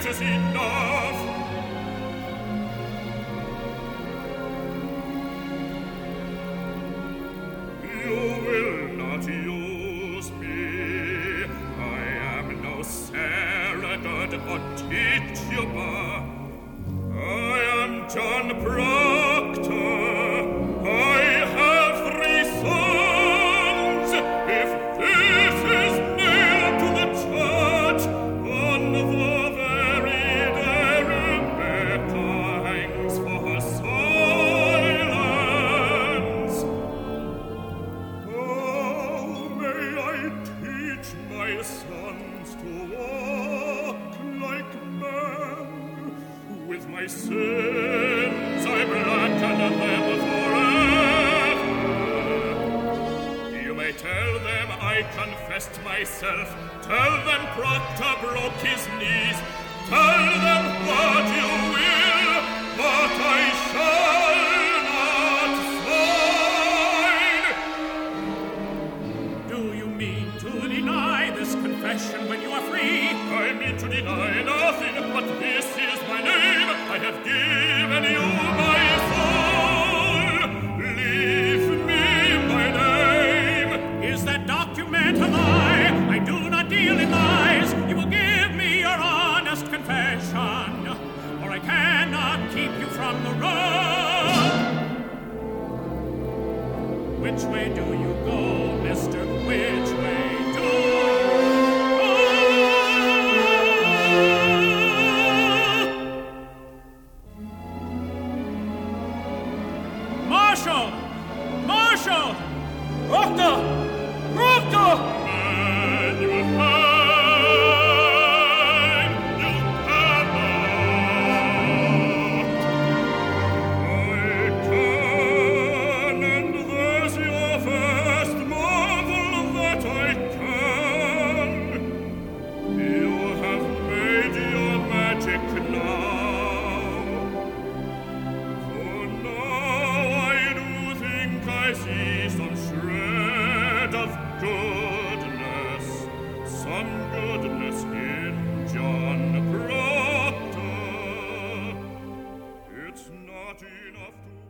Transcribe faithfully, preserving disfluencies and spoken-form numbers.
is enough. You will not use me. I am no surrogate or tituba. I am John Proctor. I have three sons. If this is nailed to the church, on the very day Rebecca hangs for her silence. How may I teach my sons to walk like men? With my sins I blacken them forever. You may tell them I confessed myself. Tell them Proctor broke his knees. Tell them what you will, but I shall not sign. Do you mean to deny this confession when you are free? I mean to deny nothing, but this is my name. I have given you my soul. Leave me my name. Is that document a lie? I do not deal in lies. You will give me your honest confession, or I cannot keep you from the road. Which way do you go, mister? Which way do you go? Marshal! Marshal! Proctor! Proctor! Man, you will hang! You cannot! I can, and there's your first marvel that I can. You have made your magic now. For now I do think I see some shred of goodness, some goodness in John Proctor. It's not enough to